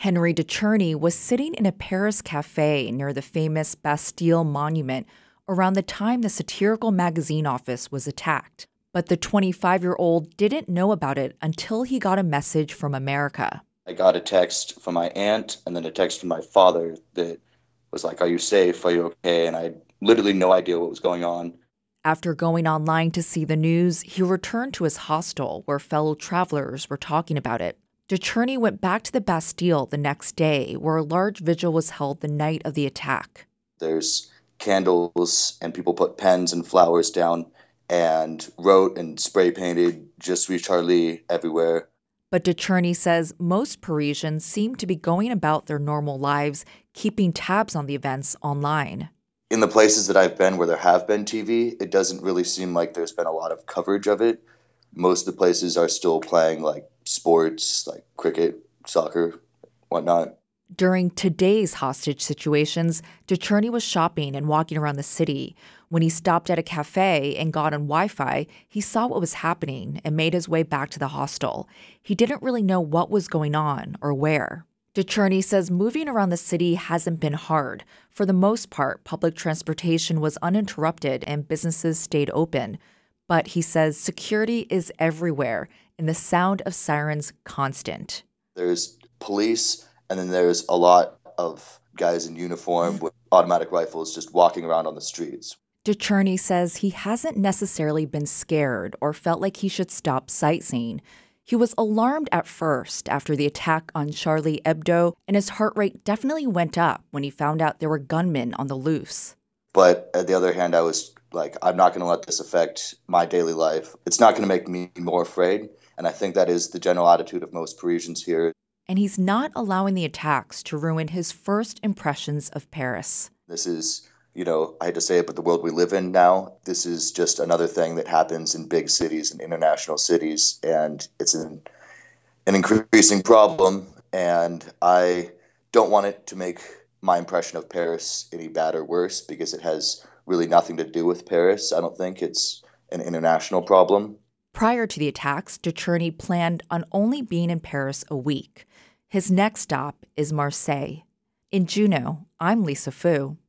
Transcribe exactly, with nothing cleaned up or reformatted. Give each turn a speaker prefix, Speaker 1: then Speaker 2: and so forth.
Speaker 1: Henry DeCherney was sitting in a Paris cafe near the famous Bastille Monument around the time the satirical magazine office was attacked. But the twenty-five-year-old didn't know about it until he got a message from America.
Speaker 2: I got a text from my aunt and then a text from my father that was like, "Are you safe? Are you okay?" And I had literally no idea what was going on.
Speaker 1: After going online to see the news, he returned to his hostel where fellow travelers were talking about it. DeCherney went back to the Bastille the next day, where a large vigil was held the night of the attack.
Speaker 2: There's candles and people put pens and flowers down and wrote and spray painted "Je suis Charlie" everywhere.
Speaker 1: But DeCherney says most Parisians seem to be going about their normal lives, keeping tabs on the events online.
Speaker 2: In the places that I've been where there have been T V, it doesn't really seem like there's been a lot of coverage of it. Most of the places are still playing like sports, like cricket, soccer, whatnot.
Speaker 1: During today's hostage situations, DeCherney was shopping and walking around the city. When he stopped at a cafe and got on Wi-Fi, he saw what was happening and made his way back to the hostel. He didn't really know what was going on or where. DeCherney says moving around the city hasn't been hard. For the most part, public transportation was uninterrupted and businesses stayed open. But he says security is everywhere and the sound of sirens constant.
Speaker 2: There's police, and then there's a lot of guys in uniform with automatic rifles just walking around on the streets.
Speaker 1: DeCherney says he hasn't necessarily been scared or felt like he should stop sightseeing. He was alarmed at first after the attack on Charlie Hebdo, and his heart rate definitely went up when he found out there were gunmen on the loose.
Speaker 2: But on the other hand, I was like, I'm not going to let this affect my daily life. It's not going to make me more afraid. And I think that is the general attitude of most Parisians here.
Speaker 1: And he's not allowing the attacks to ruin his first impressions of Paris.
Speaker 2: This is, you know, I hate to say it, but the world we live in now, this is just another thing that happens in big cities and international cities. And it's an, an increasing problem. And I don't want it to make my impression of Paris any bad or worse, because it has really nothing to do with Paris. I don't think it's an international problem.
Speaker 1: Prior to the attacks, DeCherney planned on only being in Paris a week. His next stop is Marseille. In Juneau, I'm Lisa Fu.